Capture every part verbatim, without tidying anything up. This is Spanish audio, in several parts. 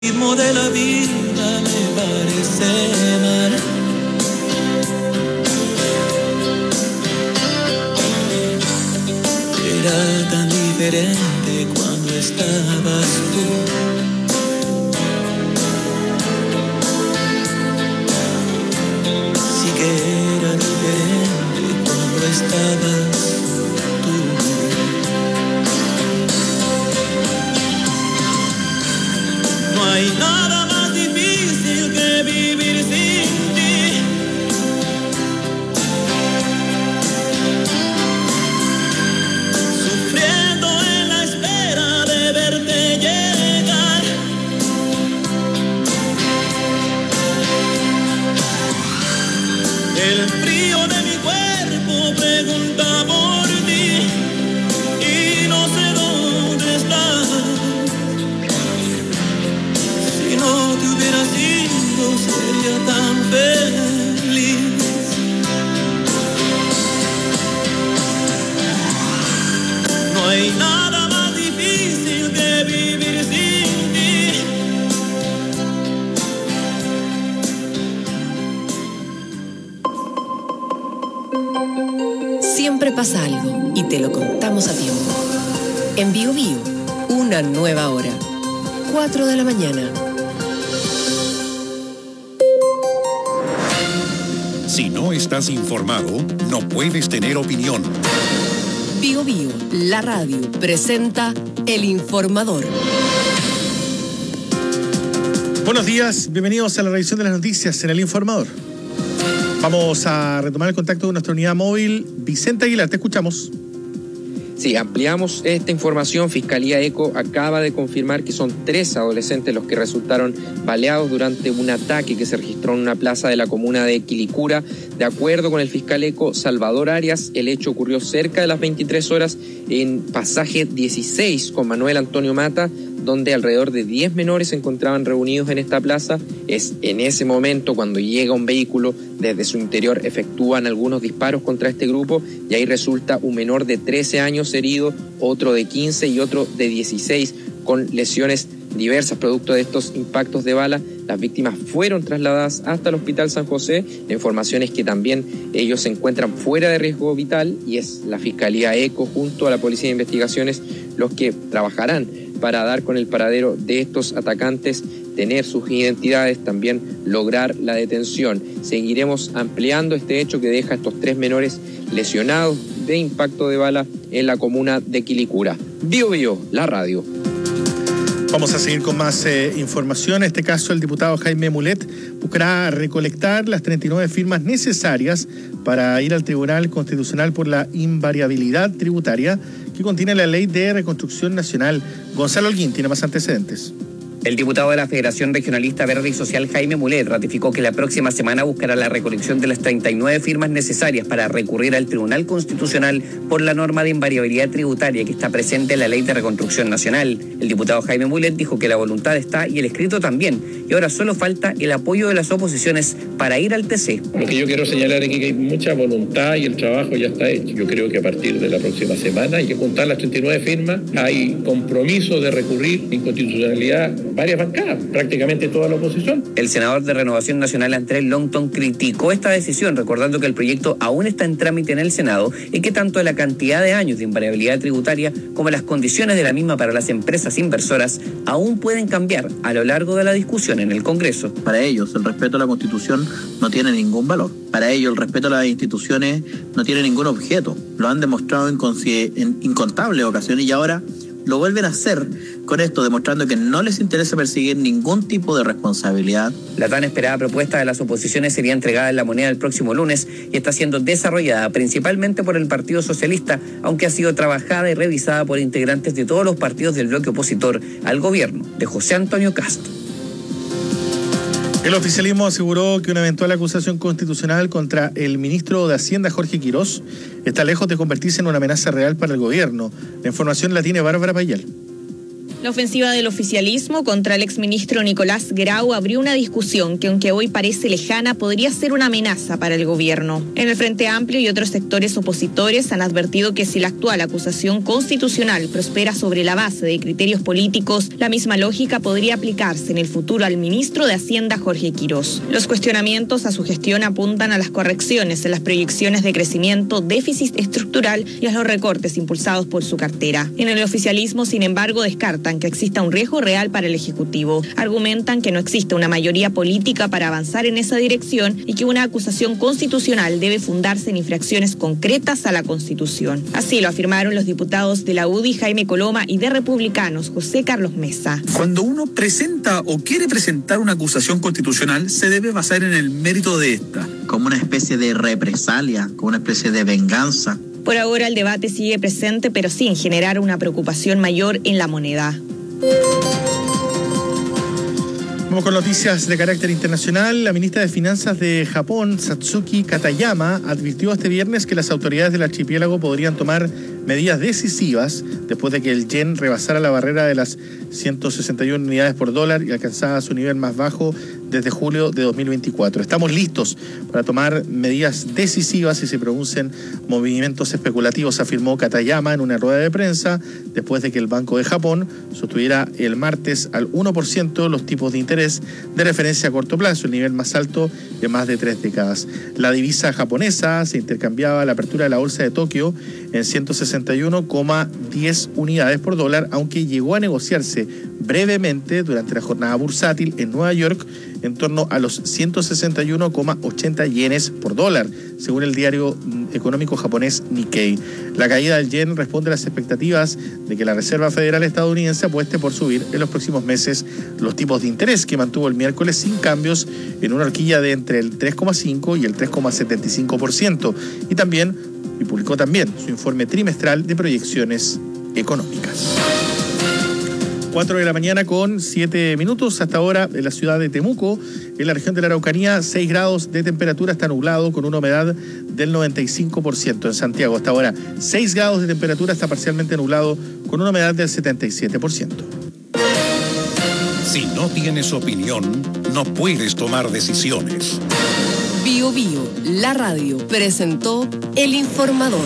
ritmo de la vida me parece mal. Era tan diferente cuando estabas tú. Sí que era diferente cuando estabas tú. No hay nada más difícil que vivir sin ti. Sufriendo en la espera de verte llegar. El frío de mi cuerpo pregunta por ti y no sé dónde estás. Si no te hubieras ido sería tan feliz. No hay nada más difícil que vivir sin ti. Siempre pasa algo y te lo contamos a tiempo. En Bio Bio, una nueva hora. cuatro de la mañana. Si no estás informado, no puedes tener opinión. Bio Bio, la radio, presenta El Informador. Buenos días, bienvenidos a la revisión de las noticias en El Informador. Vamos a retomar el contacto con nuestra unidad móvil. Vicente Aguilar, te escuchamos. Sí, ampliamos esta información. Fiscalía ECO acaba de confirmar que son tres adolescentes los que resultaron baleados durante un ataque que se registró en una plaza de la comuna de Quilicura. De acuerdo con el fiscal ECO Salvador Arias, el hecho ocurrió cerca de las veintitrés horas en pasaje dieciséis con Manuel Antonio Mata, donde alrededor de diez menores se encontraban reunidos en esta plaza. Es en ese momento cuando llega un vehículo, desde su interior efectúan algunos disparos contra este grupo y ahí resulta un menor de trece años herido, otro de quince y otro de dieciséis con lesiones diversas producto de estos impactos de bala. Las víctimas fueron trasladadas hasta el Hospital San José. La información es que también ellos se encuentran fuera de riesgo vital y es la Fiscalía ECO junto a la Policía de Investigaciones los que trabajarán para dar con el paradero de estos atacantes, tener sus identidades, también lograr la detención. Seguiremos ampliando este hecho que deja a estos tres menores lesionados de impacto de bala en la comuna de Quilicura. Bio Bio, la radio. Vamos a seguir con más eh, información. En este caso, el diputado Jaime Mulet buscará recolectar las treinta y nueve firmas necesarias para ir al Tribunal Constitucional por la invariabilidad tributaria que contiene la Ley de Reconstrucción Nacional. Gonzalo Holguín tiene más antecedentes. El diputado de la Federación Regionalista Verde y Social, Jaime Mulet, ratificó que la próxima semana buscará la recolección de las treinta y nueve firmas necesarias para recurrir al Tribunal Constitucional por la norma de invariabilidad tributaria que está presente en la Ley de Reconstrucción Nacional. El diputado Jaime Mulet dijo que la voluntad está y el escrito también, y ahora solo falta el apoyo de las oposiciones para ir al T C. Lo que yo quiero señalar es que hay mucha voluntad y el trabajo ya está hecho. Yo creo que a partir de la próxima semana hay que juntar las treinta y nueve firmas. Hay compromiso de recurrir inconstitucionalidad varias bancadas, prácticamente toda la oposición. El senador de Renovación Nacional, Andrés Longton, criticó esta decisión, recordando que el proyecto aún está en trámite en el Senado y que tanto la cantidad de años de invariabilidad tributaria como las condiciones de la misma para las empresas inversoras aún pueden cambiar a lo largo de la discusión en el Congreso. Para ellos, el respeto a la Constitución no tiene ningún valor. Para ellos, el respeto a las instituciones no tiene ningún objeto. Lo han demostrado en, en incontables ocasiones y ahora lo vuelven a hacer con esto, demostrando que no les interesa perseguir ningún tipo de responsabilidad. La tan esperada propuesta de las oposiciones sería entregada en La Moneda el próximo lunes y está siendo desarrollada principalmente por el Partido Socialista, aunque ha sido trabajada y revisada por integrantes de todos los partidos del bloque opositor al gobierno de José Antonio Kast. El oficialismo aseguró que una eventual acusación constitucional contra el ministro de Hacienda, Jorge Quirós, está lejos de convertirse en una amenaza real para el gobierno. La información la tiene Bárbara Payal. La ofensiva del oficialismo contra el exministro Nicolás Grau abrió una discusión que, aunque hoy parece lejana, podría ser una amenaza para el gobierno. En el Frente Amplio y otros sectores opositores han advertido que si la actual acusación constitucional prospera sobre la base de criterios políticos, la misma lógica podría aplicarse en el futuro al ministro de Hacienda Jorge Quirós. Los cuestionamientos a su gestión apuntan a las correcciones en las proyecciones de crecimiento, déficit estructural y a los recortes impulsados por su cartera. En el oficialismo, sin embargo, descartan que exista un riesgo real para el Ejecutivo. Argumentan que no existe una mayoría política para avanzar en esa dirección y que una acusación constitucional debe fundarse en infracciones concretas a la Constitución. Así lo afirmaron los diputados de la U D I, Jaime Coloma, y de Republicanos, José Carlos Mesa. Cuando uno presenta o quiere presentar una acusación constitucional, se debe basar en el mérito de esta. Como una especie de represalia, como una especie de venganza. Por ahora el debate sigue presente, pero sin generar una preocupación mayor en la moneda. Vamos con noticias de carácter internacional. La ministra de Finanzas de Japón, Satsuki Katayama, advirtió este viernes que las autoridades del archipiélago podrían tomar medidas decisivas después de que el yen rebasara la barrera de las ciento sesenta y una unidades por dólar y alcanzara su nivel más bajo desde julio de dos mil veinticuatro. Estamos listos para tomar medidas decisivas si se producen movimientos especulativos, afirmó Katayama en una rueda de prensa después de que el Banco de Japón sostuviera el martes al uno por ciento los tipos de interés de referencia a corto plazo, el nivel más alto de más de tres décadas. La divisa japonesa se intercambiaba a la apertura de la bolsa de Tokio en ciento sesenta y uno coma diez unidades por dólar, aunque llegó a negociarse brevemente durante la jornada bursátil en Nueva York en torno a los ciento sesenta y uno coma ochenta yenes por dólar, según el diario económico japonés Nikkei. La caída del yen responde a las expectativas de que la Reserva Federal estadounidense apueste por subir en los próximos meses los tipos de interés, que mantuvo el miércoles sin cambios en una horquilla de entre el tres coma cinco y el tres coma setenta y cinco por ciento, y también y publicó también su informe trimestral de proyecciones económicas. cuatro de la mañana con siete minutos. Hasta ahora en la ciudad de Temuco, en la región de la Araucanía, seis grados de temperatura, está nublado con una humedad del noventa y cinco por ciento. En Santiago hasta ahora seis grados de temperatura, está parcialmente nublado con una humedad del setenta y siete por ciento. Si no tienes opinión, no puedes tomar decisiones. Bio Bio, la radio, presentó El Informador.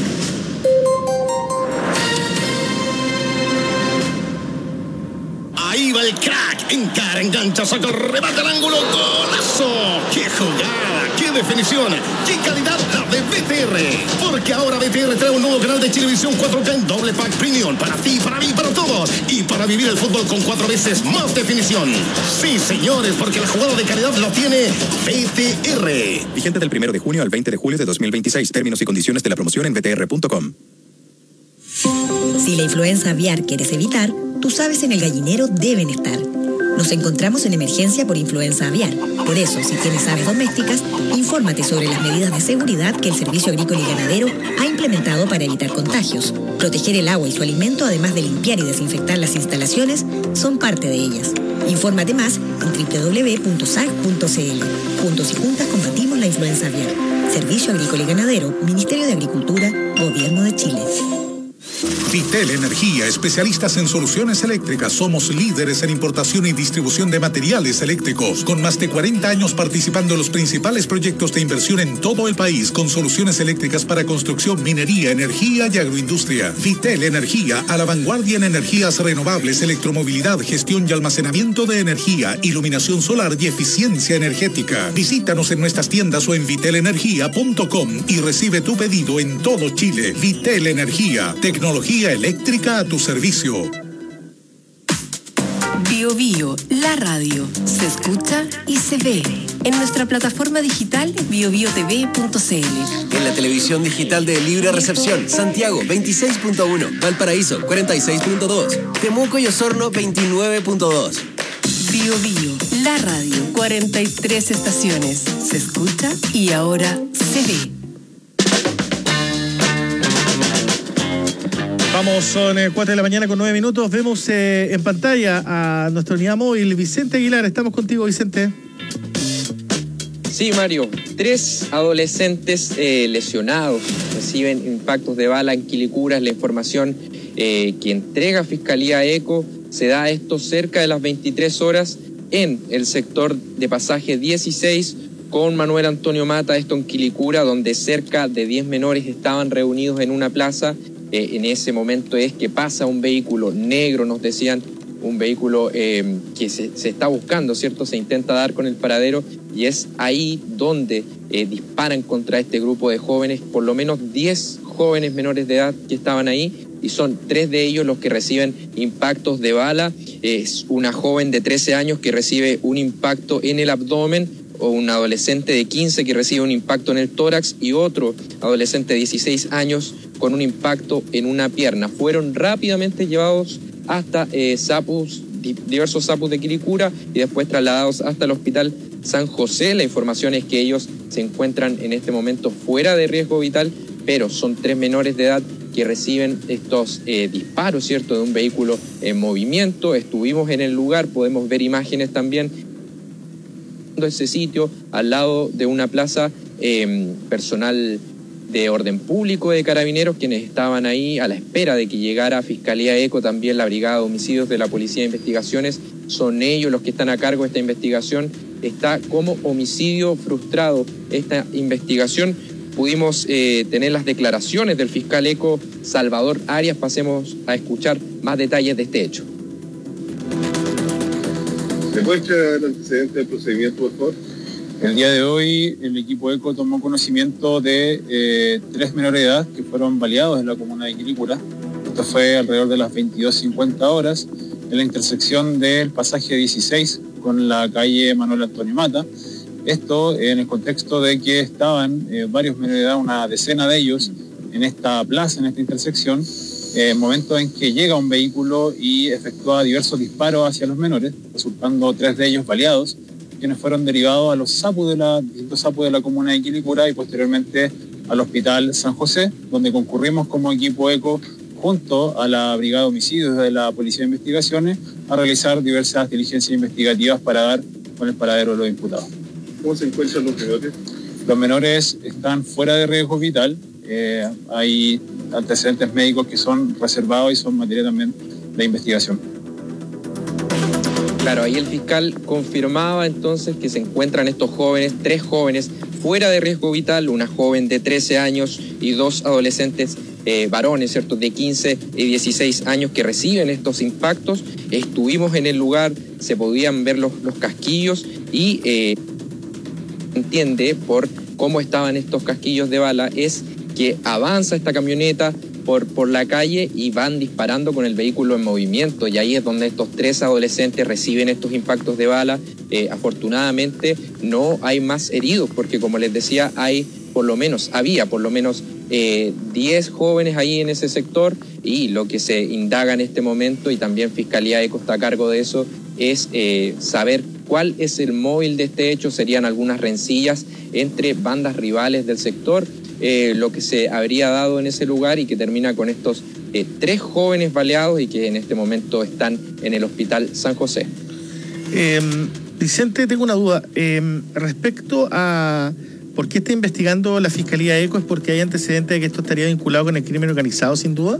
Ahí va el crack, encara, engancha, saca, remata al ángulo, golazo. ¡Qué jugada! ¡Qué definición! ¡Qué calidad la de B T R! Porque ahora B T R trae un nuevo canal de Chilevisión cuatro K en doble pack premium para ti, para mí, para todos. Y para vivir el fútbol con cuatro veces más definición. Sí, señores, porque la jugada de calidad la tiene B T R. Vigente del primero de junio al veinte de julio de dos mil veintiséis. Términos y condiciones de la promoción en b t r punto com. Si la influenza aviar quieres evitar, tus aves en el gallinero deben estar. Nos encontramos en emergencia por influenza aviar. Por eso, si tienes aves domésticas, infórmate sobre las medidas de seguridad que el Servicio Agrícola y Ganadero ha implementado para evitar contagios. Proteger el agua y su alimento, además de limpiar y desinfectar las instalaciones, son parte de ellas. Infórmate más en doble u doble u doble u punto s a g punto c l. Juntos y juntas combatimos la influenza aviar. Servicio Agrícola y Ganadero, Ministerio de Agricultura, Gobierno de Chile. Vitel Energía, especialistas en soluciones eléctricas. Somos líderes en importación y distribución de materiales eléctricos, con más de cuarenta años participando en los principales proyectos de inversión en todo el país, con soluciones eléctricas para construcción, minería, energía y agroindustria. Vitel Energía, a la vanguardia en energías renovables, electromovilidad, gestión y almacenamiento de energía, iluminación solar y eficiencia energética. Visítanos en nuestras tiendas o en vitel energía punto com y recibe tu pedido en todo Chile. Vitel Energía, tecnología eléctrica a tu servicio. Bio Bio, la radio, se escucha y se ve en nuestra plataforma digital bio bio t v punto c l. En la televisión digital de Libre Recepción, Santiago veintiséis punto uno, Valparaíso cuarenta y seis punto dos, Temuco y Osorno veintinueve punto dos. Bio Bio, la radio, cuarenta y tres estaciones, se escucha y ahora se ve. Vamos, son eh, cuatro de la mañana con nueve minutos. Vemos eh, en pantalla a nuestra unidad móvil, Vicente Aguilar. Estamos contigo, Vicente. Sí, Mario. Tres adolescentes eh, lesionados reciben impactos de bala en Quilicura. La información eh, que entrega Fiscalía ECO Se da esto cerca de las veintitrés horas en el sector de pasaje dieciséis con Manuel Antonio Mata, esto en Quilicura, donde cerca de diez menores estaban reunidos en una plaza. Eh, en ese momento es que pasa un vehículo negro, nos decían, un vehículo eh, que se, se está buscando, ¿cierto? Se intenta dar con el paradero y es ahí donde eh, disparan contra este grupo de jóvenes, por lo menos diez jóvenes menores de edad que estaban ahí, y son tres de ellos los que reciben impactos de bala. Es una joven de trece años que recibe un impacto en el abdomen, o un adolescente de quince que recibe un impacto en el tórax, y otro adolescente de dieciséis años con un impacto en una pierna. Fueron rápidamente llevados hasta eh, SAPUS, diversos SAPUS de Quilicura, y después trasladados hasta el Hospital San José. La información es que ellos se encuentran en este momento fuera de riesgo vital, pero son tres menores de edad que reciben estos eh, disparos, ¿cierto?, de un vehículo en movimiento. Estuvimos en el lugar, podemos ver imágenes también de ese sitio, al lado de una plaza, eh, personal de orden público de Carabineros, quienes estaban ahí a la espera de que llegara Fiscalía ECO, también la Brigada de Homicidios de la Policía de Investigaciones. Son ellos los que están a cargo de esta investigación. Está como homicidio frustrado esta investigación. Pudimos eh, tener las declaraciones del fiscal ECO, Salvador Arias. Pasemos a escuchar más detalles de este hecho. ¿Me puede echar el antecedente del procedimiento, por favor? El día de hoy el equipo ECO tomó conocimiento de eh, tres menores de edad que fueron baleados en la comuna de Quilicura. Esto fue alrededor de las veintidós cincuenta horas en la intersección del pasaje dieciséis con la calle Manuel Antonio Mata. Esto en el contexto de que estaban eh, varios menores de edad, una decena de ellos, en esta plaza, en esta intersección, eh, momento en que llega un vehículo y efectúa diversos disparos hacia los menores, resultando tres de ellos baleados, quienes fueron derivados a los SAPUS de la, distintos SAPUS de la comuna de Quilicura y posteriormente al Hospital San José, donde concurrimos como equipo ECO junto a la Brigada de Homicidios de la Policía de Investigaciones a realizar diversas diligencias investigativas para dar con el paradero de los imputados. ¿Cómo se encuentran los menores? Los menores están fuera de riesgo vital. Eh, hay antecedentes médicos que son reservados y son materia también de investigación. Claro, ahí el fiscal confirmaba entonces que se encuentran estos jóvenes, tres jóvenes fuera de riesgo vital, una joven de trece años y dos adolescentes eh, varones, ¿cierto?, de quince y dieciséis años que reciben estos impactos. Estuvimos en el lugar, se podían ver los, los casquillos y eh, entiende por cómo estaban estos casquillos de bala es que avanza esta camioneta por, por la calle y van disparando con el vehículo en movimiento, y ahí es donde estos tres adolescentes reciben estos impactos de bala. Eh, afortunadamente no hay más heridos, porque como les decía, hay por lo menos, había por lo menos eh, diez jóvenes ahí en ese sector, y lo que se indaga en este momento, y también Fiscalía ECO está a cargo de eso, es eh, saber cuál es el móvil de este hecho. Serían algunas rencillas entre bandas rivales del sector, eh, lo que se habría dado en ese lugar y que termina con estos eh, tres jóvenes baleados y que en este momento están en el Hospital San José. Eh, Vicente, tengo una duda. Eh, respecto a por qué está investigando la Fiscalía ECO, ¿es porque hay antecedentes de que esto estaría vinculado con el crimen organizado, sin duda?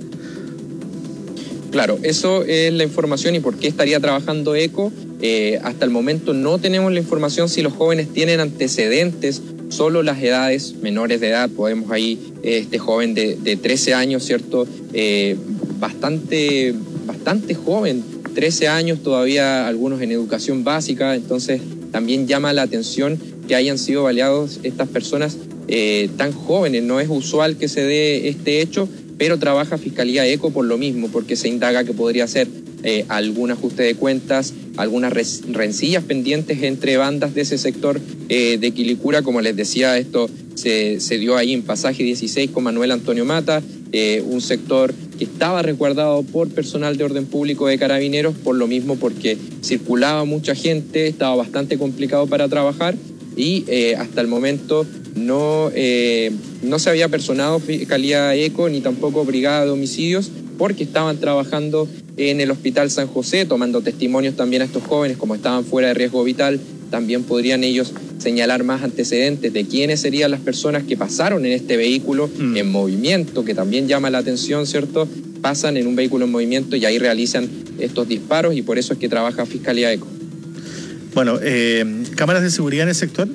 Claro, eso es la información y por qué estaría trabajando ECO. Eh, hasta el momento no tenemos la información si los jóvenes tienen antecedentes, solo las edades menores de edad. Podemos ahí, eh, este joven de, de trece años, ¿cierto? Eh, bastante, bastante joven, trece años, todavía algunos en educación básica, entonces también llama la atención que hayan sido baleados estas personas eh, tan jóvenes. No es usual que se dé este hecho, pero trabaja Fiscalía ECO por lo mismo, porque se indaga que podría ser eh, algún ajuste de cuentas, algunas rencillas pendientes entre bandas de ese sector eh, de Quilicura. Como les decía, esto se, se dio ahí en pasaje dieciséis con Manuel Antonio Mata, eh, un sector que estaba resguardado por personal de orden público de Carabineros, por lo mismo porque circulaba mucha gente, estaba bastante complicado para trabajar y eh, hasta el momento no, eh, no se había personado Fiscalía ECO ni tampoco Brigada de Homicidios, porque estaban trabajando en el Hospital San José, tomando testimonios también a estos jóvenes. Como estaban fuera de riesgo vital, también podrían ellos señalar más antecedentes de quiénes serían las personas que pasaron en este vehículo mm. en movimiento, que también llama la atención, ¿cierto? Pasan en un vehículo en movimiento y ahí realizan estos disparos y por eso es que trabaja Fiscalía ECO. Bueno, eh, ¿cámaras de seguridad en el sector?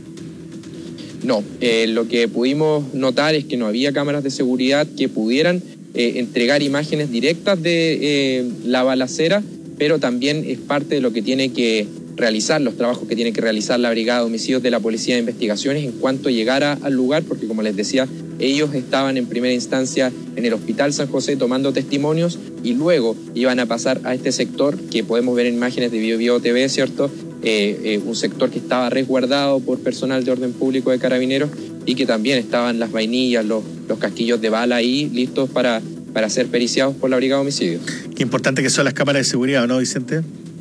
No, eh, lo que pudimos notar es que no había cámaras de seguridad que pudieran eh, entregar imágenes directas de eh, la balacera, pero también es parte de lo que tiene que realizar, los trabajos que tiene que realizar la Brigada de Homicidios de la Policía de Investigaciones en cuanto llegara al lugar, porque como les decía, ellos estaban en primera instancia en el Hospital San José tomando testimonios y luego iban a pasar a este sector que podemos ver en imágenes de Bio Bio T V, ¿cierto? Eh, eh, un sector que estaba resguardado por personal de orden público de Carabineros y que también estaban las vainillas, los, los casquillos de bala ahí listos para, para ser periciados por la Brigada de Homicidios. Qué importante que son las cámaras de seguridad, ¿no, Vicente?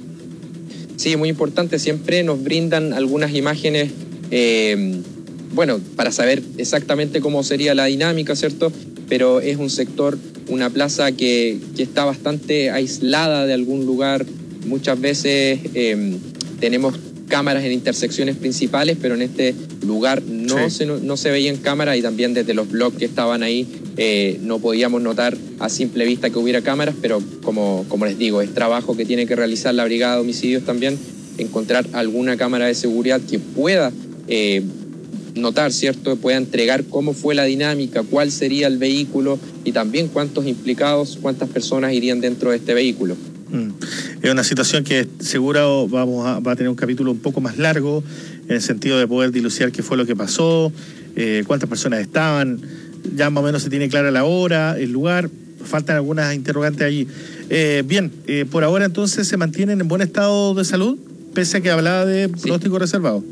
Sí, muy importante. Siempre nos brindan algunas imágenes, eh, bueno, para saber exactamente cómo sería la dinámica, ¿cierto? Pero es un sector, una plaza que, que está bastante aislada de algún lugar. Muchas veces eh, tenemos cámaras en intersecciones principales, pero en este lugar no, sí. se, no, no se veían cámaras y también desde los blogs que estaban ahí eh, no podíamos notar a simple vista que hubiera cámaras, pero como, como les digo, es trabajo que tiene que realizar la Brigada de Homicidios también, encontrar alguna cámara de seguridad que pueda eh, notar, ¿cierto? Pueda entregar cómo fue la dinámica, cuál sería el vehículo y también cuántos implicados, cuántas personas irían dentro de este vehículo. Es una situación que seguro vamos a, va a tener un capítulo un poco más largo en el sentido de poder dilucidar qué fue lo que pasó, eh, cuántas personas estaban, ya más o menos se tiene clara la hora, el lugar, faltan algunas interrogantes allí. Eh, bien, eh, por ahora entonces se mantienen en buen estado de salud, pese a que hablaba de pronóstico sí. reservado.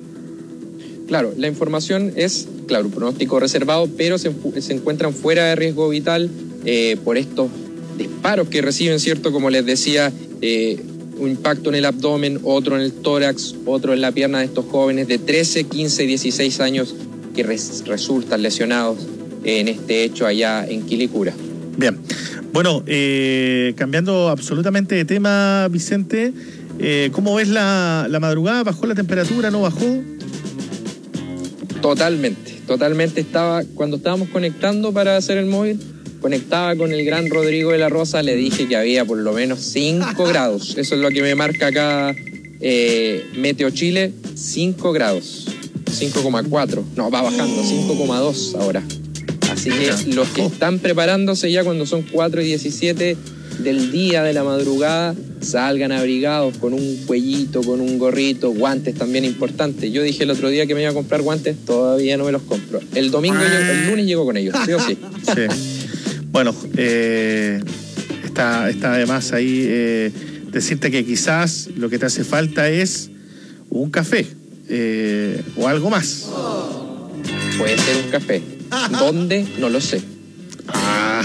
Claro, la información es, claro, pronóstico reservado, pero se, se encuentran fuera de riesgo vital eh, por estos disparos que reciben, ¿cierto? Como les decía, eh, un impacto en el abdomen, otro en el tórax, otro en la pierna de estos jóvenes de trece, quince y dieciséis años que res, resultan lesionados en este hecho allá en Quilicura. Bien, bueno, eh, cambiando absolutamente de tema, Vicente, eh, ¿cómo ves la, la madrugada? ¿Bajó la temperatura? ¿No bajó? Totalmente, totalmente. Estaba, cuando estábamos conectando para hacer el móvil, conectaba con el gran Rodrigo de la Rosa, le dije que había por lo menos cinco grados. Eso es lo que me marca acá eh, Meteo Chile, cinco grados, cinco coma cuatro. No, va bajando, cinco coma dos ahora. Así que los que están preparándose ya cuando son cuatro y diecisiete del día de la madrugada, salgan abrigados con un cuellito, con un gorrito, guantes también importantes. Yo dije el otro día que me iba a comprar guantes, todavía no me los compro. El domingo, yo, el lunes llego con ellos, ¿sí o sí? Sí. Bueno, eh, está, está además ahí eh, decirte que quizás lo que te hace falta es un café eh, o algo más. Puede ser un café. ¿Dónde? No lo sé. Ah,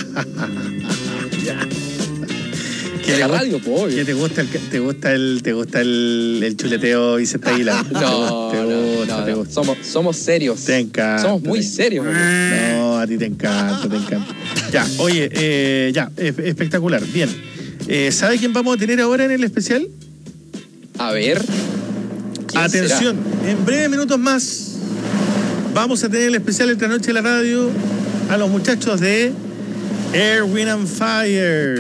ya. ¿En la radio, po? ¿Qué te gusta el te gusta el te gusta el, el chuleteo Vicente Aguilar? No, te gusta, no, te no. gusta. Somos, somos serios. Te encanta. Somos muy serios. No, a ti te encanta, te encanta. Ya, oye, eh, ya, espectacular. Bien. Eh, ¿Sabe quién vamos a tener ahora en el especial? A ver. Atención, será? En breves minutos más vamos a tener el especial Entre Noche de la Radio a los muchachos de Air, Wind and Fire.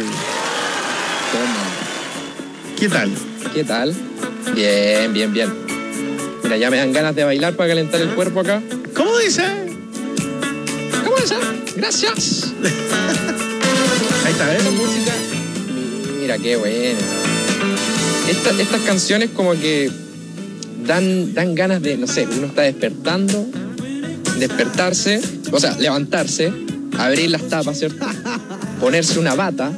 ¿Qué tal? ¿Qué tal? Bien, bien, bien. Mira, ya me dan ganas de bailar para calentar el cuerpo acá. ¿Cómo dice? ¿Cómo dice? Gracias. Ahí está, ¿eh? Esta música. Mira, qué buena. Esta, estas canciones como que dan, dan ganas de, no sé, uno está despertando, despertarse, o sea, levantarse, abrir las tapas, ¿cierto? Ponerse una bata,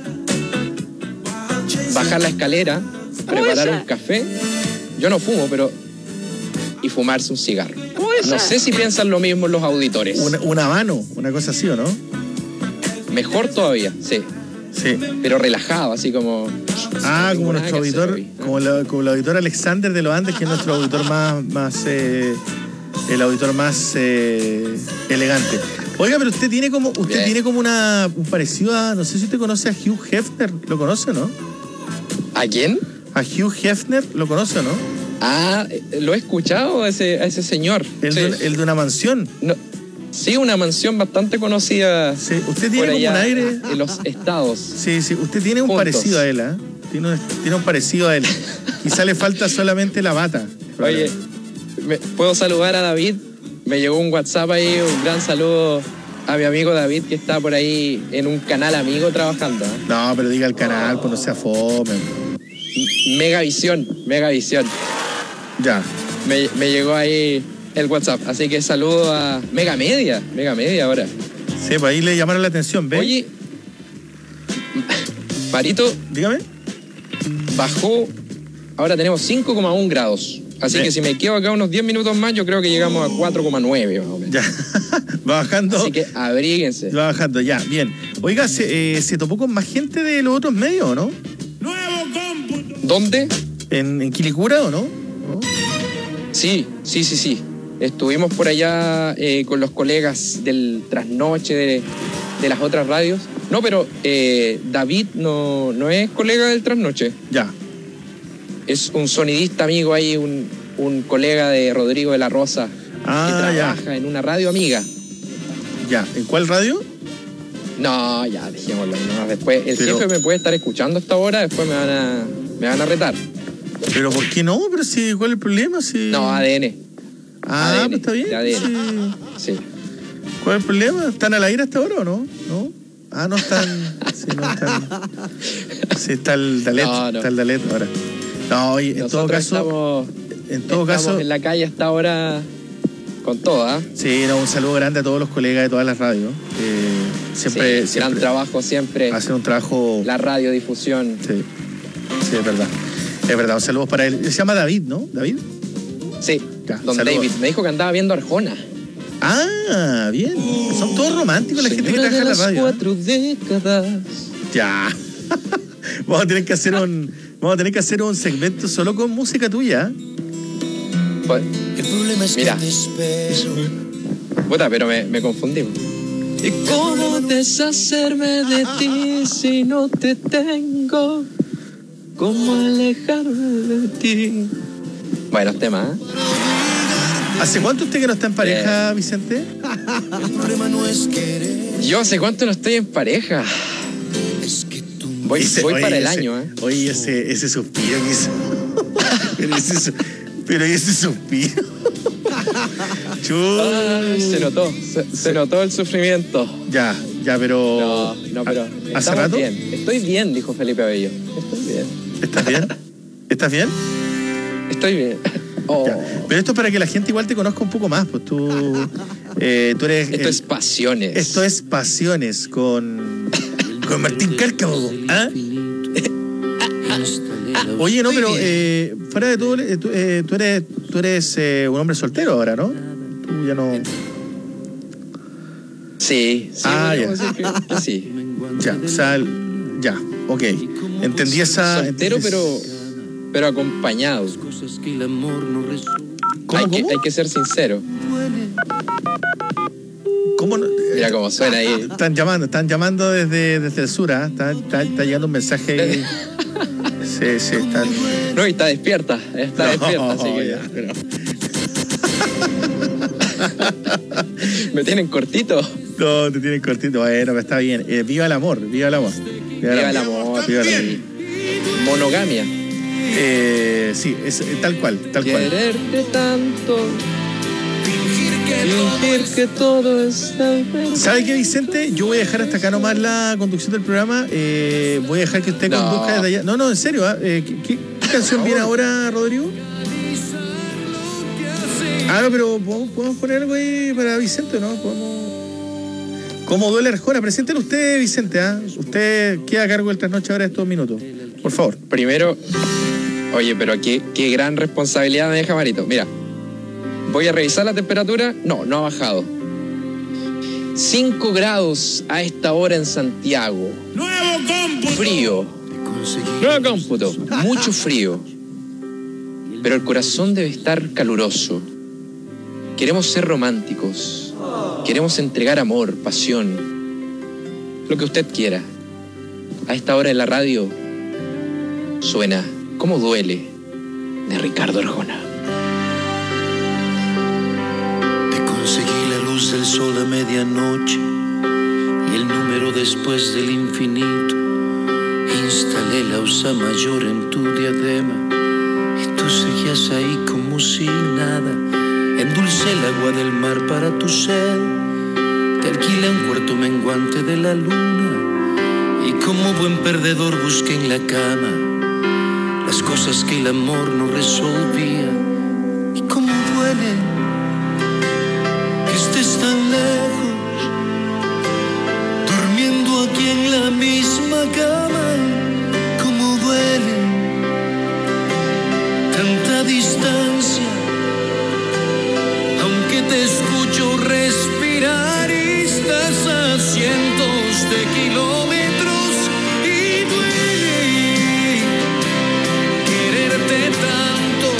bajar la escalera, preparar un café. Yo no fumo, pero... y fumarse un cigarro. No sé si piensan lo mismo los auditores. Un, un habano, una cosa así, ¿o no? Mejor todavía, sí. Sí. Pero relajado, así como... Ah, como nuestro auditor, hoy, ¿no? como, la, como el auditor Alexander de los Andes, que es nuestro auditor más... más eh, el auditor más eh, elegante. Oiga, pero usted tiene como usted Bien. tiene como una un parecido a... No sé si usted conoce a Hugh Hefner. ¿Lo conoce o no? ¿A quién? A Hugh Hefner. ¿Lo conoce o no? Ah, lo he escuchado a ese, a ese señor. El, sí. de, el de una mansión. No, sí, una mansión bastante conocida. Sí, usted tiene como un aire. En los estados. Sí, sí, usted tiene un Juntos. parecido a él, ¿eh? Tiene un, tiene un parecido a él. Quizá le falta solamente la bata. Oye, ¿me, ¿puedo saludar a David? Me llegó un WhatsApp ahí, un gran saludo a mi amigo David, que está por ahí en un canal amigo trabajando. ¿eh? No, pero diga el canal, pues no sea fome. Megavisión, Megavisión. Ya. Me, me llegó ahí el WhatsApp, así que saludo a Mega Media, Mega Media ahora. Sí, pues ahí le llamaron la atención, ¿ves? Oye, Marito. Dígame. Bajó, ahora tenemos cinco coma uno grados. Así ¿Eh? que si me quedo acá unos diez minutos más, yo creo que llegamos a cuatro coma nueve más o menos. Ya, va bajando. Así que abríguense. Va bajando, ya, bien. Oiga, ¿se, eh, ¿se topó con más gente de los otros medios, o no? ¿Dónde? ¿En, en Quilicura o no? ¿No? Sí, sí, sí, sí. Estuvimos por allá eh, con los colegas del trasnoche de, de las otras radios. No, pero eh, David no, no es colega del trasnoche. Ya. Es un sonidista amigo ahí, un, un colega de Rodrigo de la Rosa, ah, que trabaja ya. en una radio amiga. Ya, ¿en cuál radio? No, ya, dejémoslo. No, después, el pero... jefe me puede estar escuchando hasta ahora, después me van a, me van a retar. ¿Pero por qué no? Pero si, ¿cuál es el problema? Si... No, A D N. Ah, A D N, pues está bien. A D N. Sí. sí. ¿Cuál es el problema? ¿Están al aire hasta ahora o no? ¿No? Ah, no están... sí, no están... sí, está el Dalet, no, no. Está el Dalet ahora. No, y en Nosotros todo caso... Estamos, en todo estamos caso... en la calle hasta ahora con toda. ¿eh? Sí, no, un saludo grande a todos los colegas de todas las radios. Eh, siempre, sí, siempre gran trabajo siempre. Hacen un trabajo... La radiodifusión. Sí, sí, es verdad. Es verdad, un saludo para él. Se llama David, ¿no? ¿David? Sí, ya, don saludo. David. Me dijo que andaba viendo Arjona. Ah, bien. Son todos románticos la gente que trabaja en la radio. Cuatro décadas. Ya. Vamos a tener que hacer un... Vamos a tener que hacer un segmento solo con música tuya. Pues, el problema es mira. que te espero. Puta, pero me, me confundí. ¿Y cómo deshacerme de ti si no te tengo? ¿Cómo alejarme de ti? Buenos temas, ¿eh? ¿Hace cuánto usted que no está en pareja, Vicente? El problema no es querer. Yo hace cuánto no estoy en pareja. Es que tú... Voy, ese, voy oye, para el ese, año, ¿eh? Oye, ese, ese suspiro que hizo. pero, ese, pero ese suspiro. Ay, se notó, se, se notó el sufrimiento. Ya, ya, pero... No, no, pero ¿hace rato? Bien. Estoy bien, dijo Felipe Abello. Estoy bien. ¿Estás bien? ¿Estás bien? Estoy bien. Oh. Pero esto es para que la gente igual te conozca un poco más, pues tú, eh, tú eres... Esto eh, es Pasiones. Esto es Pasiones con, con Martín Cárcamo. ¿Ah? Oye, no, pero eh, fuera de todo, eh, tú, eh, tú eres, tú eres eh, un hombre soltero ahora, ¿no? Tú ya no... Sí, sí. Ah, ya. Que, que sí. Ya, o sea, ya, ok. Entendí esa... Soltero, entendí... pero, pero acompañado. ¿Cómo, hay, cómo? Que, hay que ser sincero. ¿Cómo no? Mira cómo suena ahí. Están llamando, están llamando desde, desde el sur, ¿eh? está, está, está llegando un mensaje. Sí, sí, están. No, y está despierta. Está no, despierta, así que. Ya, pero... ¿Me tienen cortito? No, te tienen cortito. Bueno, pero está bien. Eh, viva el amor, viva el amor. Viva, viva el amor. Viva el amor. Monogamia. Eh, sí, es, tal cual, tal cual. Quererte tanto. Fingir que todo está bien. ¿Sabe qué, Vicente? Yo voy a dejar hasta acá nomás la conducción del programa. Eh, voy a dejar que usted no. conduzca desde allá. No, no, en serio. ¿eh? ¿Qué, qué, qué canción viene ahora, Rodrigo? Ah, no, pero ¿podemos, podemos poner algo ahí para Vicente, ¿no? Podemos... ¿Cómo duele Arjona? Preséntelo usted, Vicente. ¿eh? Usted queda a cargo del trasnoche ahora estos minutos. Por favor. Primero, oye, pero qué, qué gran responsabilidad me deja Marito. Mira. Voy a revisar la temperatura. No, no ha bajado. cinco grados a esta hora en Santiago. ¡Nuevo cómputo! Frío. Nuevo cómputo. Mucho frío. Pero el corazón debe estar caluroso. Queremos ser románticos. Queremos entregar amor, pasión. Lo que usted quiera. A esta hora en la radio suena ¿Cómo duele? De Ricardo Arjona. Conseguí la luz del sol a medianoche y el número después del infinito Instalé la Ursa Mayor en tu diadema y tú seguías ahí como si nada. Endulcé el agua del mar para tu sed. Te alquilé un cuarto menguante de la luna y como buen perdedor busqué en la cama las cosas que el amor no resolvía. Y cómo duele que estés tan lejos, durmiendo aquí en la misma cama. Cómo duele tanta distancia, aunque te escucho respirar y estás a cientos de kilómetros. Y duele quererte tanto,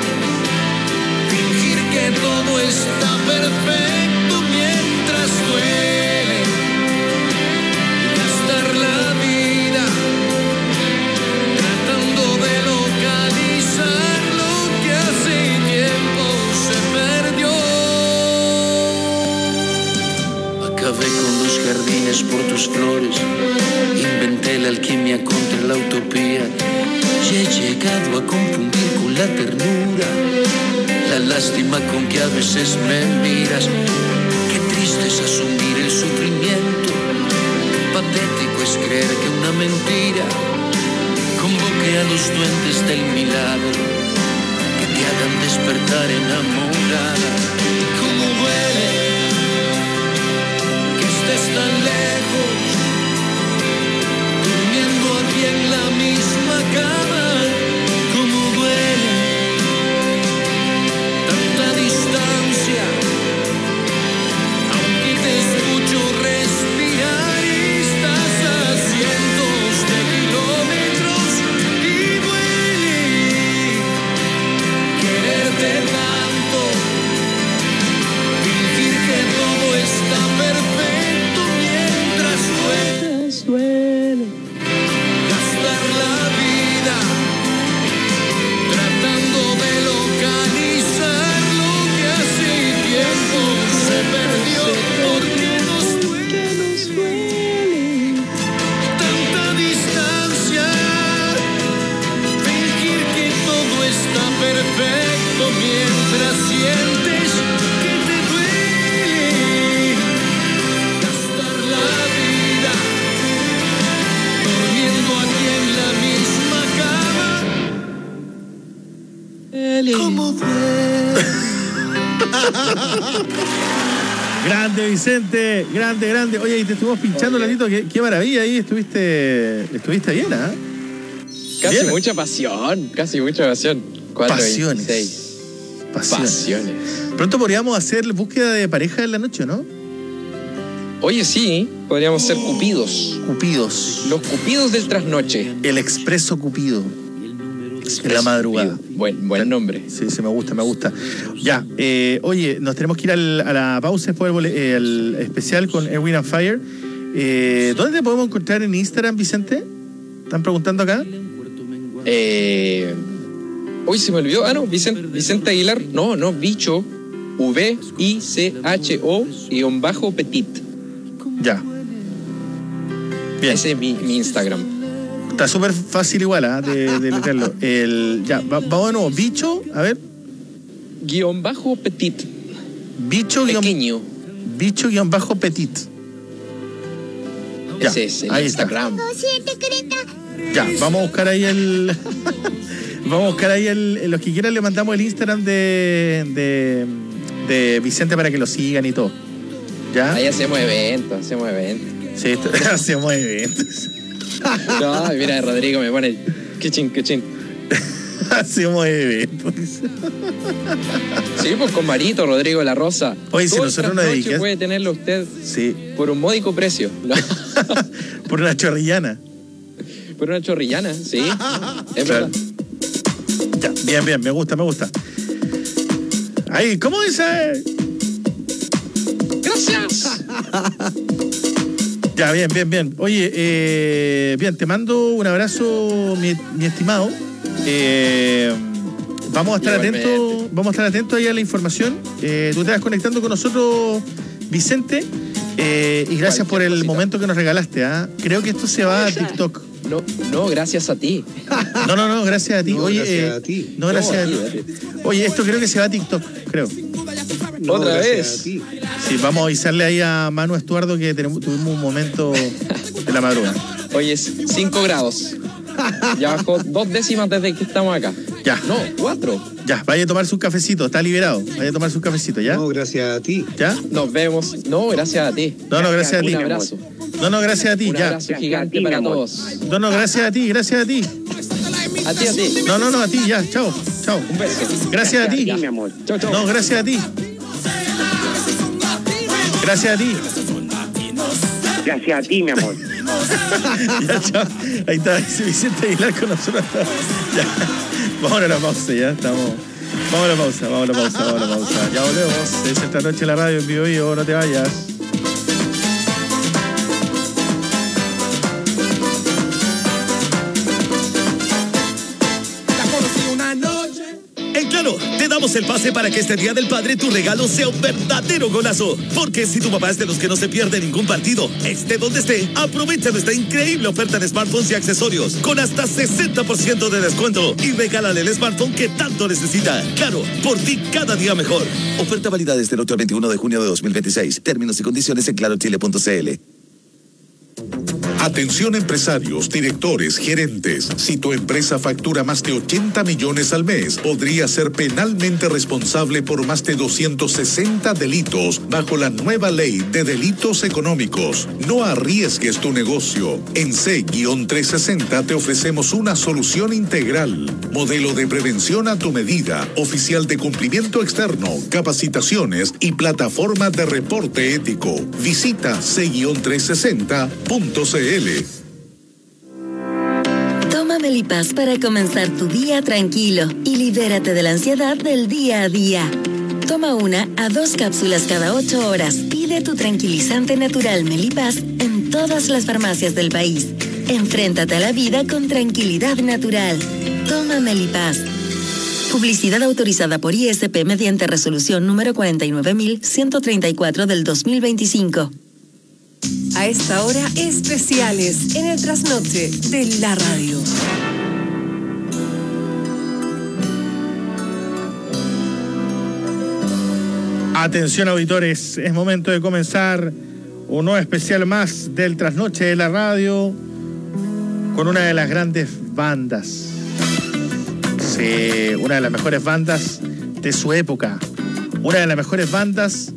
fingir que todo está perfecto mientras duele gastar la vida tratando de localizar lo que hace tiempo se perdió. Acabé con los jardines por tus flores, inventé la alquimia contra la utopía y he llegado a confundir con la ternura la lástima con que a veces me miras. Qué triste es asumir el sufrimiento, patético es creer que una mentira convoque a los duendes del milagro que te hagan despertar enamorada. Cómo duele que estés tan lejos, durmiendo aquí en la misma cama. Cómo duele tanta distancia, aunque te escucho respirar y estás a cientos de kilómetros. Y duele quererte tanto, fingir que todo está perfecto mientras duele, duele gastar la vida tratando de localizar lo que hace tiempo se perdió. Porque nos duele, nos duele tanta distancia, fingir que todo está perfecto mientras sientes que te duele gastar la vida durmiendo aquí en la misma cama. ¿Cómo duele? Grande, Vicente, grande, grande. Oye, y te estuvimos pinchando, Latito, qué, qué maravilla ahí, estuviste, estuviste bien, ¿ah? Casi Bien. mucha pasión, casi mucha pasión. cuatro Pasiones. veintiséis. Pasiones. Pasiones. Pronto podríamos hacer búsqueda de pareja en la noche, ¿no? Oye, sí, podríamos ser cupidos. Cupidos. Los cupidos del trasnoche. El expreso Cupido. En la madrugada. Cupido. Buen, buen nombre. Sí, sí, me gusta, me gusta. Ya, eh, oye, nos tenemos que ir al- a la pausa después del bole- eh, el especial con Erwin and Fire. Eh, ¿Dónde te podemos encontrar en Instagram, Vicente? ¿Están preguntando acá? Eh, hoy se me olvidó. Ah, no, Vicente, Vicente Aguilar. No, no, bicho. V I C H O guión bajo petit. Ya. Bien. Ese es mi, mi Instagram. Está súper fácil igual, ¿ah? de, de leerlo. El, ya, va- vamos de nuevo. Bicho, a ver. Guión bajo petit. Bicho guión, Pequeño. bicho guión bajo petit. Ya, Ese es el ahí Instagram. está. Ya, vamos a buscar ahí el... vamos a buscar ahí el... Los que quieran le mandamos el Instagram de, de, de Vicente para que lo sigan y todo. ¿Ya? Ahí hacemos eventos, hacemos eventos. Sí, esto- hacemos eventos. No, mira, Rodrigo me pone que chin, que chin. Hacemos eventos. Sí, pues con Marito, Rodrigo La Rosa. Oye, si Todo el nosotros nos trasnoche dediquemos- puede tenerlo usted Sí, por un módico precio. por una chorrillana. Por una chorrillana, sí. Es Claro. verdad. Ya, bien, bien, me gusta, me gusta. Ahí, ¿cómo dice? Gracias. Ya, bien, bien, bien. Oye, eh, bien, te mando un abrazo, mi, mi estimado. Eh, vamos a estar Igualmente. atentos, vamos a estar atentos ahí a la información. Eh, tú te vas conectando con nosotros, Vicente. Eh, y gracias Cualquier por el cosita. momento que nos regalaste. ¿Ah? Creo que esto se va a TikTok. No, no, gracias a ti. No, no, no, gracias a ti. No, Oye, gracias eh, a ti. No, gracias No, a a ti. ti, Oye, esto creo que se va a TikTok, creo. No, Otra gracias vez. a ti. Sí, vamos a avisarle ahí a Manu Estuardo que tenemos, tuvimos un momento de la madrugada. Oye, es cinco grados. Ya bajó dos décimas desde que estamos acá. Ya. No, cuatro. Ya, vaya a tomar su cafecito, está liberado. Vaya a tomar su cafecito, ¿ya? No, gracias a ti. ¿Ya? Nos vemos. No, gracias a ti. No, no, gracias a ti. Un abrazo. No, no, gracias a ti, Un ya. abrazo gigante para todos. No, no, gracias a ti, gracias a ti. A ti, a ti. No, no, no, a ti, ya, chao, chao. Un beso. Gracias a ti. mi amor. Chau, chau. No, gracias a ti. Gracias a ti. Gracias a ti, mi amor. Ya, chao. Ahí está Vicente Aguilar con nosotros. Ya. Vamos a la pausa, ya estamos. Vamos a la pausa, vamos a la pausa, vamos a la pausa. Ya volvemos. Es esta noche la radio en vivo y no te vayas. En Claro, te damos el pase para que este Día del Padre tu regalo sea un verdadero golazo. Porque si tu papá es de los que no se pierde ningún partido, esté donde esté, aprovecha nuestra increíble oferta de smartphones y accesorios con hasta sesenta por ciento de descuento y regálale el smartphone que tanto necesita. Claro, por ti cada día mejor. Oferta válida desde el ocho al veintiuno de junio de dos mil veintiséis. Términos y condiciones en claro chile punto c l. Atención empresarios, directores, gerentes. Si tu empresa factura más de ochenta millones al mes, podría ser penalmente responsable por más de doscientos sesenta delitos bajo la nueva ley de delitos económicos. No arriesgues tu negocio. En C trescientos sesenta te ofrecemos una solución integral. Modelo de prevención a tu medida, oficial de cumplimiento externo, capacitaciones y plataforma de reporte ético. Visita C trescientos sesenta punto c l. Toma Melipaz para comenzar tu día tranquilo y libérate de la ansiedad del día a día. Toma una a dos cápsulas cada ocho horas. Pide tu tranquilizante natural Melipaz en todas las farmacias del país. Enfréntate a la vida con tranquilidad natural. Toma Melipaz. Publicidad autorizada por I S P mediante resolución número cuarenta y nueve mil ciento treinta y cuatro del dos mil veinticinco. A esta hora, especiales en el trasnoche de la radio. Atención auditores, es momento de comenzar un nuevo especial más del trasnoche de la radio con una de las grandes bandas. Sí, una de las mejores bandas de su época. Una de las mejores bandas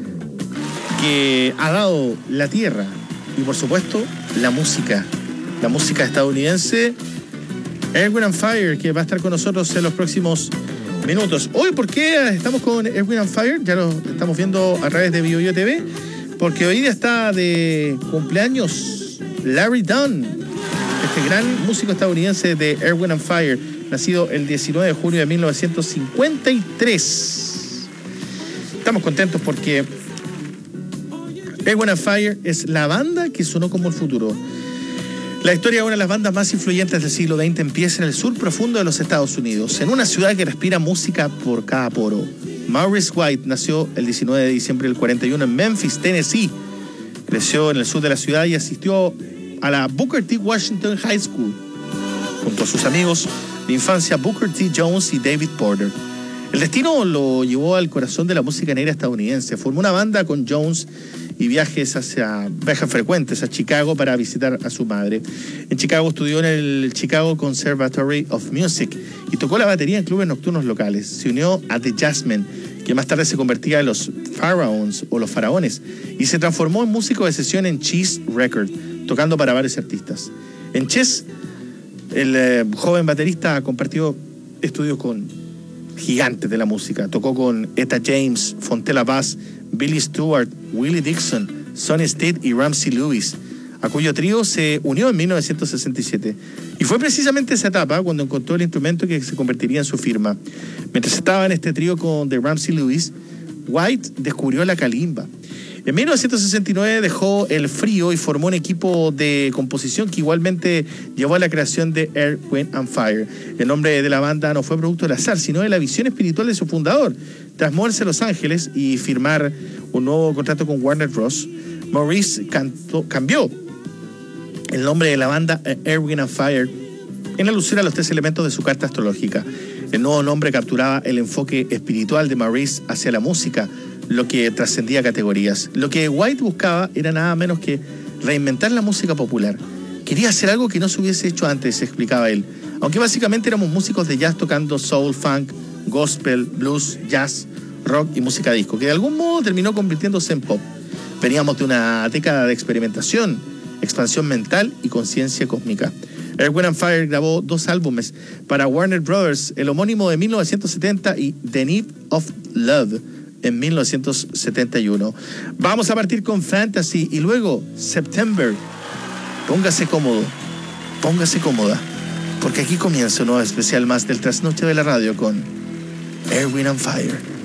que ha dado la tierra y por supuesto la música, la música estadounidense. Earth, Wind and Fire, que va a estar con nosotros en los próximos minutos. Hoy, ¿por qué estamos con Earth, Wind and Fire? Ya lo estamos viendo a través de BioBio T V, porque hoy día está de cumpleaños Larry Dunn, este gran músico estadounidense de Earth, Wind and Fire, nacido el diecinueve de junio de mil novecientos cincuenta y tres. Estamos contentos porque Earth, Wind and Fire es la banda que sonó como el futuro. La historia de una de las bandas más influyentes del siglo veinte empieza en el sur profundo de los Estados Unidos, en una ciudad que respira música por cada poro. Maurice White nació el diecinueve de diciembre del cuarenta y uno en Memphis, Tennessee. Creció en el sur de la ciudad y asistió a la Booker T. Washington High School, junto a sus amigos de infancia Booker T. Jones y David Porter. El destino lo llevó al corazón de la música negra estadounidense. Formó una banda con Jones y viajes hacia viajes frecuentes a Chicago para visitar a su madre. En Chicago estudió en el Chicago Conservatory of Music y tocó la batería en clubes nocturnos locales. Se unió a The Jazzmen, que más tarde se convertía en los Pharaohs o los Faraones, y se transformó en músico de sesión en Chess Record, tocando para varios artistas. En Chess, el eh, joven baterista compartió estudios con gigantes de la música. Tocó con Etta James, Fontella Bass, Billy Stewart, Willie Dixon, Sonny Stitt y Ramsey Lewis, a cuyo trío se unió en mil novecientos sesenta y siete. Y fue precisamente esa etapa cuando encontró el instrumento que se convertiría en su firma. Mientras estaba en este trío con The Ramsey Lewis, White descubrió la calimba. En mil novecientos sesenta y nueve dejó el frío y formó un equipo de composición que igualmente llevó a la creación de Earth, Wind and Fire. El nombre de la banda no fue producto del azar, sino de la visión espiritual de su fundador. Tras moverse a Los Ángeles y firmar un nuevo contrato con Warner Bros., Maurice cantó, cambió el nombre de la banda Earth, Wind and Fire, en alusión a los tres elementos de su carta astrológica. El nuevo nombre capturaba el enfoque espiritual de Maurice hacia la música, lo que trascendía categorías. Lo que White buscaba era nada menos que reinventar la música popular. Quería hacer algo que no se hubiese hecho antes, explicaba él. Aunque básicamente éramos músicos de jazz tocando soul, funk, gospel, blues, jazz, rock y música disco, que de algún modo terminó convirtiéndose en pop. Veníamos de una década de experimentación, expansión mental y conciencia cósmica. Earth, Wind and Fire grabó dos álbumes para Warner Brothers, el homónimo de mil novecientos setenta y The Need of Love en mil novecientos setenta y uno. Vamos a partir con Fantasy y luego September. Póngase cómodo, póngase cómoda, porque aquí comienza un nuevo especial más del Trasnoche de la Radio con Earth, Wind and Fire.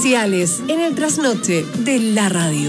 comerciales en el trasnoche de la radio.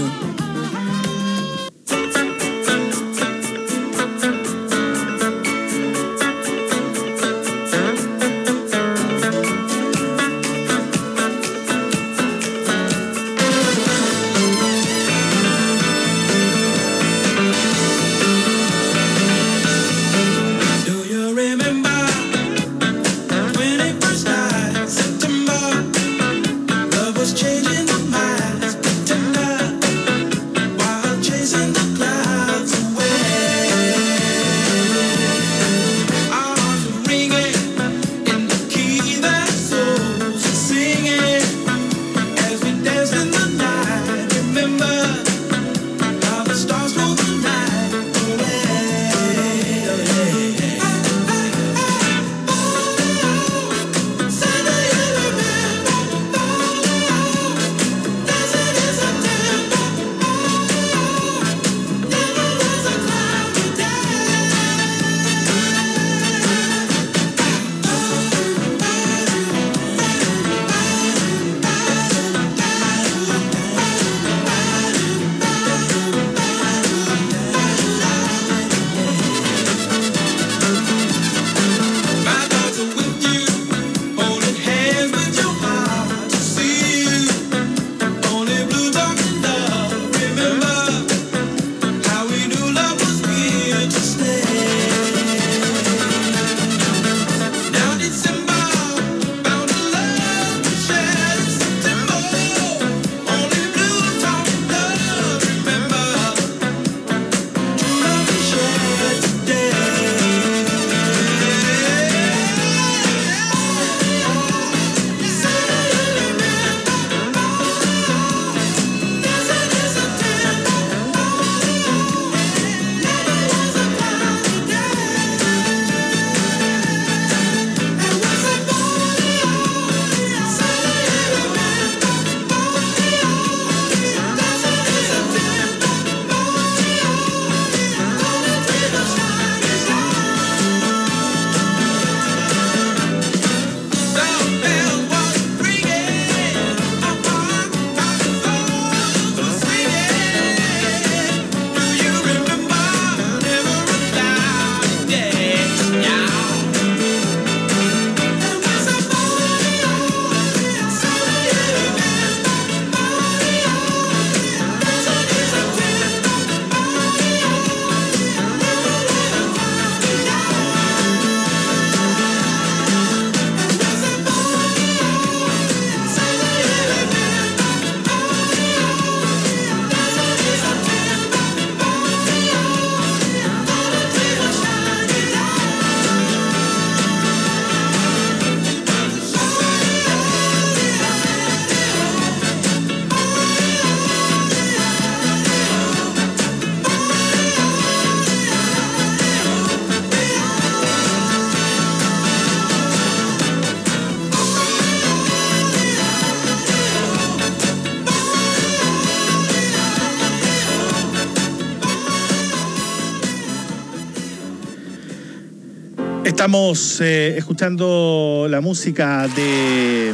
Estamos eh, escuchando la música de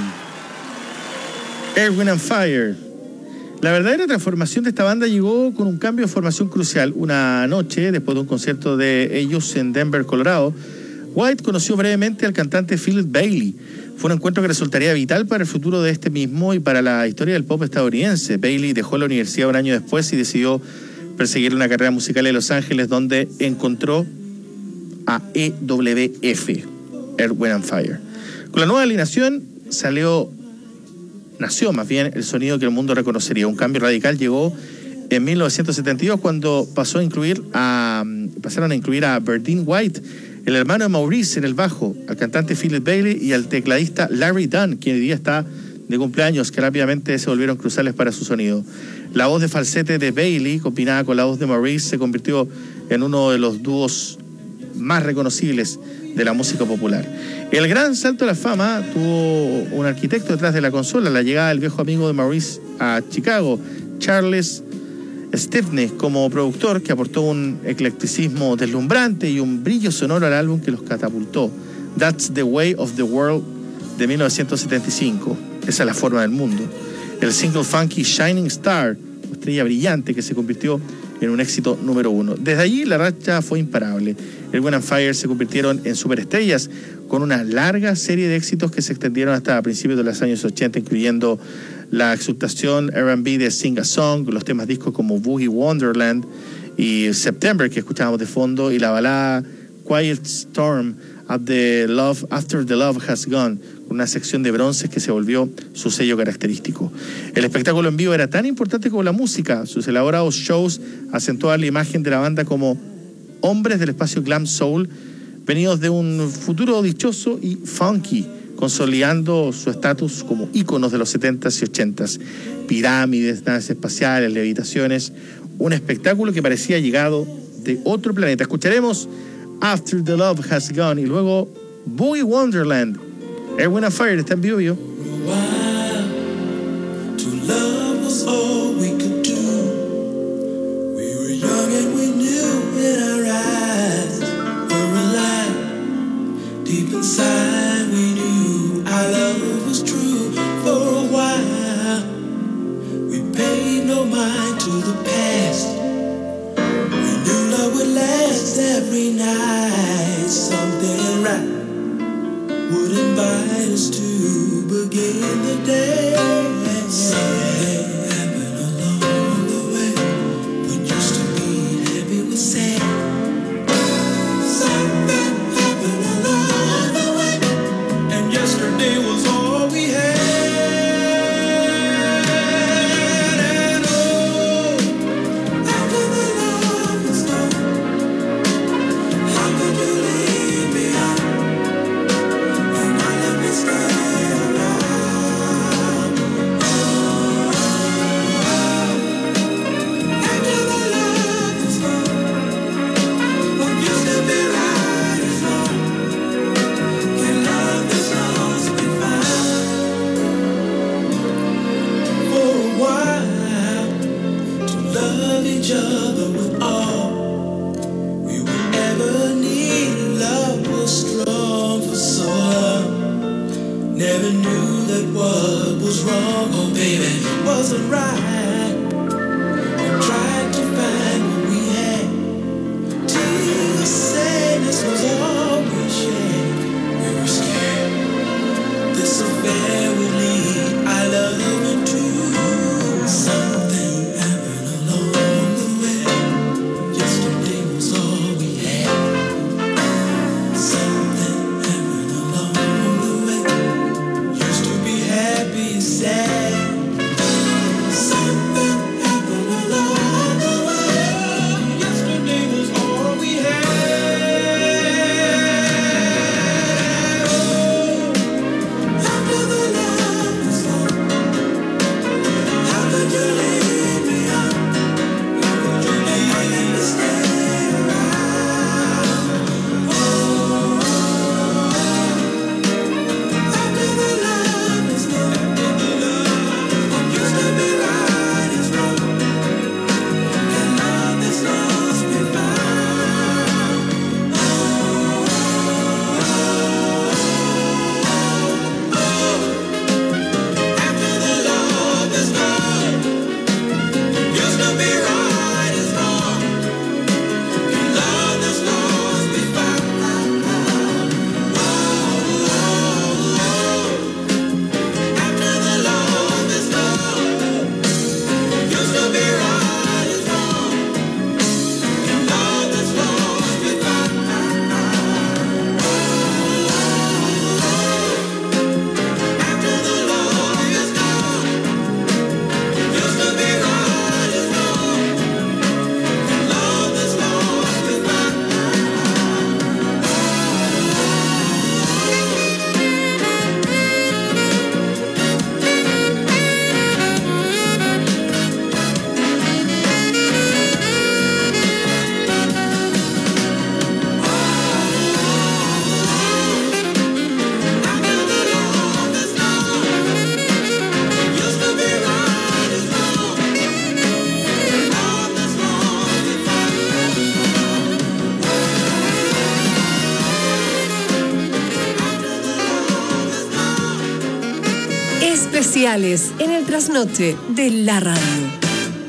Earth, Wind and Fire. La verdadera transformación de esta banda llegó con un cambio de formación crucial. Una noche, después de un concierto de ellos en Denver, Colorado, White conoció brevemente al cantante Philip Bailey. Fue un encuentro que resultaría vital para el futuro de este mismo y para la historia del pop estadounidense. Bailey dejó la universidad un año después y decidió perseguir una carrera musical en Los Ángeles, donde encontró a E W F, Earth, Wind and Fire. Con la nueva alineación salió, nació más bien el sonido que el mundo reconocería. Un cambio radical llegó en mil novecientos setenta y dos cuando pasó a incluir a, pasaron a incluir a Verdine White, el hermano de Maurice en el bajo, al cantante Philip Bailey y al tecladista Larry Dunn, quien hoy día está de cumpleaños, que rápidamente se volvieron cruciales para su sonido. La voz de falsete de Bailey, combinada con la voz de Maurice, se convirtió en uno de los dúos más reconocibles de la música popular. El gran salto a la fama tuvo un arquitecto detrás de la consola, la llegada del viejo amigo de Maurice a Chicago, Charles Stepney, como productor, que aportó un eclecticismo deslumbrante y un brillo sonoro al álbum que los catapultó. That's the Way of the World de mil novecientos setenta y cinco. Esa es la forma del mundo. el single funky Shining Star, estrella brillante, que se convirtió en un éxito número uno. Desde allí la racha fue imparable. El Wind and Fire se convirtieron en superestrellas con una larga serie de éxitos que se extendieron hasta principios de los años ochenta, incluyendo la exultación R and B de Sing a Song, los temas discos como Boogie Wonderland y September, que escuchábamos de fondo, y la balada Quiet Storm of the Love, After the Love Has Gone, una sección de bronces que se volvió su sello característico. El espectáculo en vivo era tan importante como la música. Sus elaborados shows acentuaban la imagen de la banda como hombres del espacio glam soul, venidos de un futuro dichoso y funky, consolidando su estatus como íconos de los setentas y ochentas. Pirámides, naves espaciales, levitaciones, un espectáculo que parecía llegado de otro planeta. Escucharemos After the Love Has Gone y luego Boogie Wonderland. Air, Wind and Fire está en vivo yo. To love was all we could do. We were young and we knew in our eyes were alive. Deep inside we knew our love was true. For a while we paid no mind to the past. We knew love would last every night. Something right would invite us to begin the day. Something happened along the way. What used to be happy was sad. Something happened along the way, and yesterday was all we had. And oh, after the love was gone, how could you leave me out? Each other with all we would ever need. Love was strong for so long. Never knew that what was wrong, oh baby, wasn't right. We tried to find what we had till the sadness was all we shared. We were scared this affair would lead our love into something happened along the way. Yesterday was all we had. Something happened along the way. Used to be happy and sad. Especiales en el trasnoche de la radio.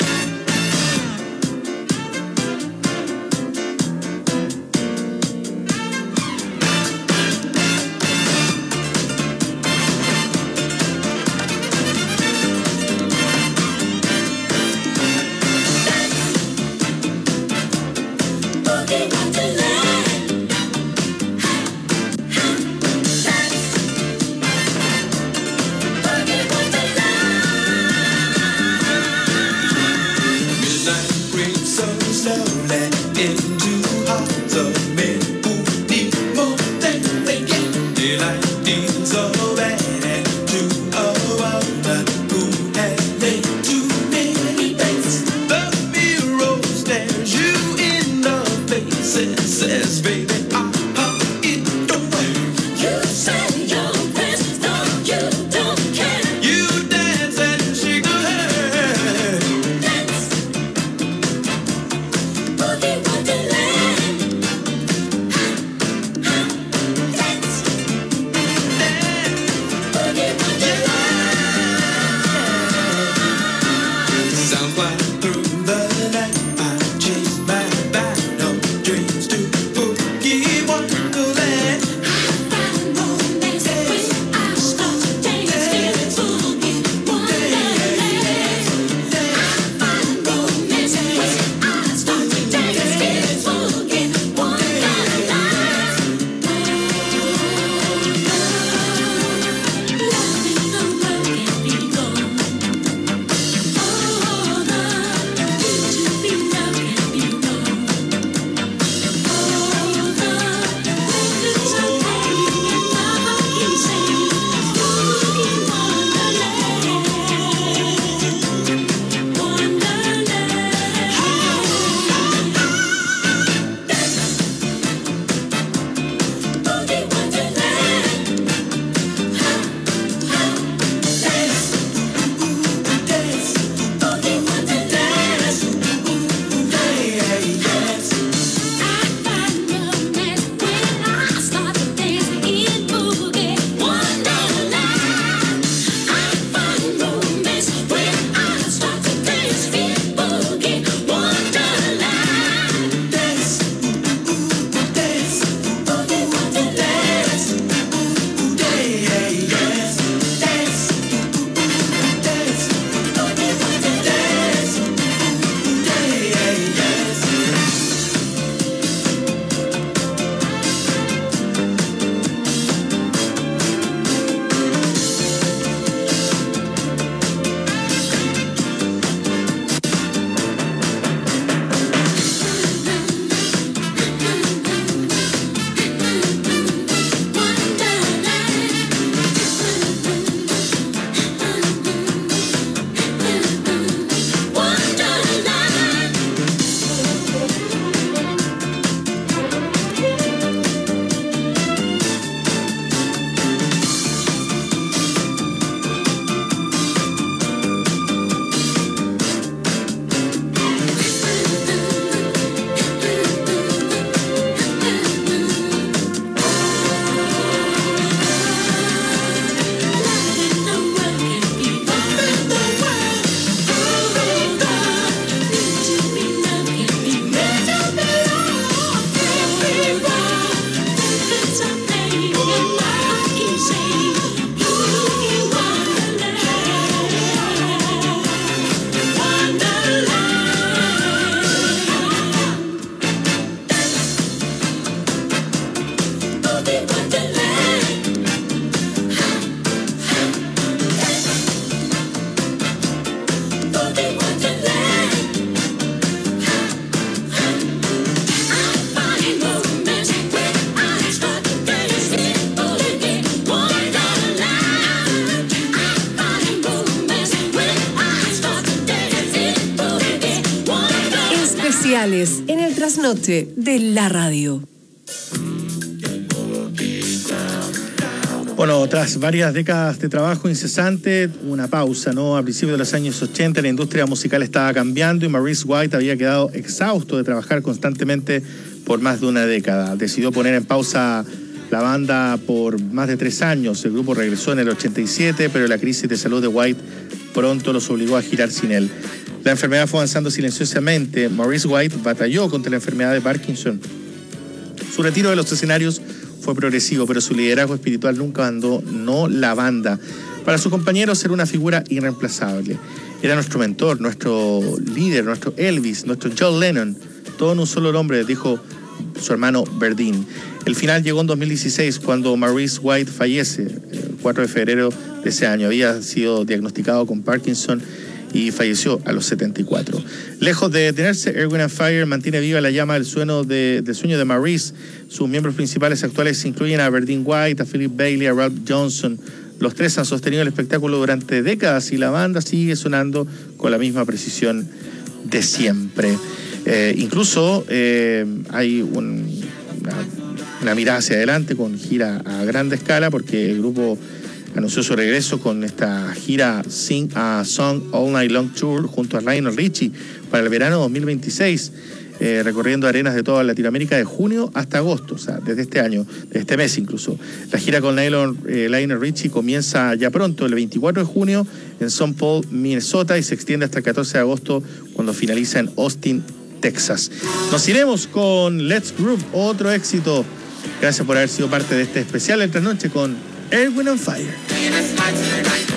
Especiales en el trasnoche de la radio. Bueno, tras varias décadas de trabajo incesante, una pausa, ¿no? A principios de los años ochenta la industria musical estaba cambiando y Maurice White había quedado exhausto de trabajar constantemente por más de una década. Decidió poner en pausa la banda por más de tres años. El grupo regresó en el ochenta y siete, pero la crisis de salud de White pronto los obligó a girar sin él. La enfermedad fue avanzando silenciosamente. Maurice White batalló contra la enfermedad de Parkinson. Su retiro de los escenarios fue progresivo, pero su liderazgo espiritual nunca abandonó la banda. Para sus compañeros era una figura irreemplazable. Era nuestro mentor, nuestro líder, nuestro Elvis, nuestro John Lennon. Todo en un solo nombre, dijo su hermano Verdine. El final llegó en dos mil dieciséis, cuando Maurice White fallece, el cuatro de febrero de ese año. Había sido diagnosticado con Parkinson y falleció a los setenta y cuatro. Lejos de detenerse, Earth, Wind and Fire mantiene viva la llama del sueño de, del sueño de Maurice. Sus miembros principales actuales incluyen a Verdine White, a Philip Bailey, a Ralph Johnson. Los tres han sostenido el espectáculo durante décadas y la banda sigue sonando con la misma precisión de siempre. Eh, incluso eh, hay un, una, una mirada hacia adelante con gira a grande escala, porque el grupo anunció su regreso con esta gira Sing a Song All Night Long Tour junto a Lionel Richie para el verano dos mil veintiséis, eh, recorriendo arenas de toda Latinoamérica de junio hasta agosto, o sea, desde este año, desde este mes incluso. La gira con Lionel, eh, Lionel Richie comienza ya pronto, el veinticuatro de junio, en Saint Paul, Minnesota, y se extiende hasta el catorce de agosto, cuando finaliza en Austin, Texas. Nos iremos con Let's Groove, otro éxito. Gracias por haber sido parte de este especial Entre Noche con Earth, Wind and Fire.